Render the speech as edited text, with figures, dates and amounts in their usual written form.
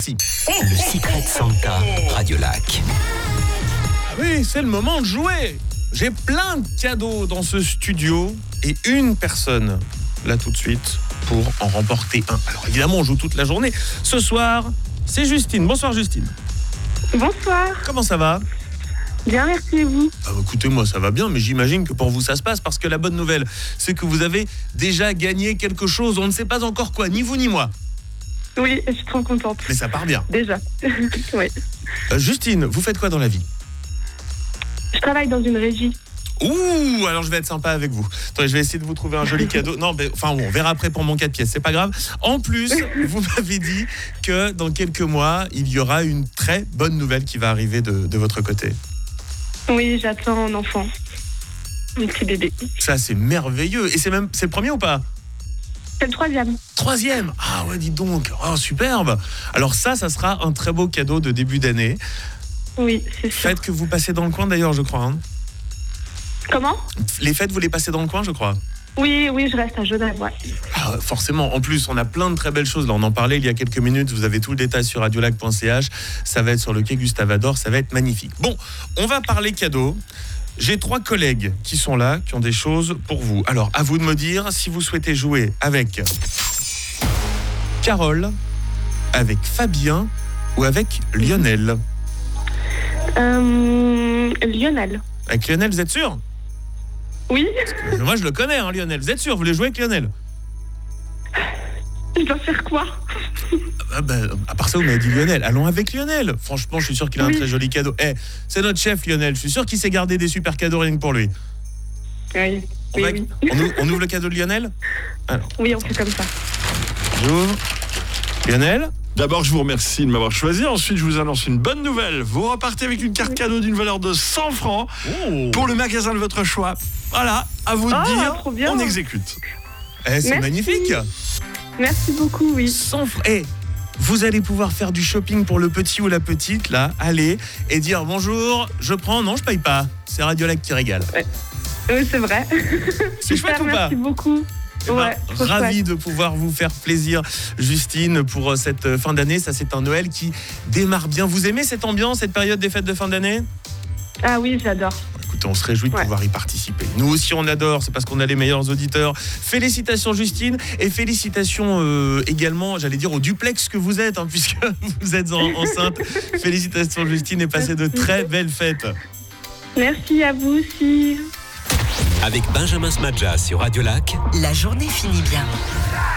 Si. Le Secret Santa Radio Lac. Ah oui, c'est le moment de jouer. J'ai plein de cadeaux dans ce studio et une personne, là tout de suite, pour en remporter un. Alors évidemment, on joue toute la journée. Ce soir, c'est Justine. Bonsoir Justine. Bonsoir. Comment ça va ? Bien, merci et vous ? Écoutez, moi ça va bien, mais j'imagine que pour vous ça se passe parce que la bonne nouvelle, c'est que vous avez déjà gagné quelque chose. On ne sait pas encore quoi, ni vous ni moi. Oui, je suis trop contente. Mais ça part bien. Déjà. Oui. Justine, vous faites quoi dans la vie ? Je travaille dans une régie. Ouh, alors je vais être sympa avec vous. Attendez, je vais essayer de vous trouver un joli cadeau. Non, mais enfin bon, on verra après pour mon 4 pièces, c'est pas grave. En plus, vous m'avez dit que dans quelques mois, il y aura une très bonne nouvelle qui va arriver de votre côté. Oui, j'attends un enfant. Un petit bébé. Ça, c'est merveilleux. Et c'est le premier ou pas ? C'est le troisième. Troisième ? Ah ouais, dis donc. Oh, superbe. Alors ça sera un très beau cadeau de début d'année. Oui, c'est sûr. Fête que vous passez dans le coin d'ailleurs, je crois. Hein. Comment ? Les fêtes, vous les passez dans le coin, je crois. Oui, je reste à Genève, ouais. Ah, forcément. En plus, on a plein de très belles choses. Là, on en parlait il y a quelques minutes. Vous avez tout le détail sur radiolac.ch. Ça va être sur le quai Gustave Ador. Ça va être magnifique. Bon, on va parler cadeaux. J'ai 3 collègues qui sont là, qui ont des choses pour vous. Alors, à vous de me dire si vous souhaitez jouer avec Carole, avec Fabien ou avec Lionel. Lionel. Avec Lionel, vous êtes sûr ? Oui. Moi, je le connais, hein, Lionel. Vous êtes sûr ? Vous voulez jouer avec Lionel ? Je dois faire quoi ? À part ça, vous m'avez dit Lionel. Allons avec Lionel. Franchement, je suis sûr qu'il a un très joli cadeau. C'est notre chef, Lionel. Je suis sûr qu'il s'est gardé des super cadeaux rien que pour lui. Oui. On ouvre le cadeau de Lionel ? Alors, oui, on fait comme ça. j'ouvre. Lionel ? D'abord, je vous remercie de m'avoir choisi. Ensuite, je vous annonce une bonne nouvelle. Vous repartez avec une carte cadeau d'une valeur de 100 francs pour le magasin de votre choix. Voilà, à vous de dire, trop bien. on exécute. C'est Merci. magnifique. Merci beaucoup, oui. 100 francs. Vous allez pouvoir faire du shopping pour le petit ou la petite, là, allez, et dire bonjour, je prends, non, je paye pas. C'est Radiolac qui régale. Oui, c'est vrai. C'est chouette ou pas ? Merci beaucoup. Ouais, ravi de pouvoir vous faire plaisir, Justine, pour cette fin d'année. Ça, c'est un Noël qui démarre bien. Vous aimez cette ambiance, cette période des fêtes de fin d'année ? Ah oui, j'adore. Écoutez, on se réjouit de pouvoir y participer. Nous aussi, on adore. C'est parce qu'on a les meilleurs auditeurs. Félicitations, Justine. Et félicitations également, j'allais dire, au duplex que vous êtes, puisque vous êtes enceinte. Félicitations, Justine, et passez de très belles fêtes. Merci à vous aussi. Avec Benjamin Smadja sur Radio Lac. La journée finit bien.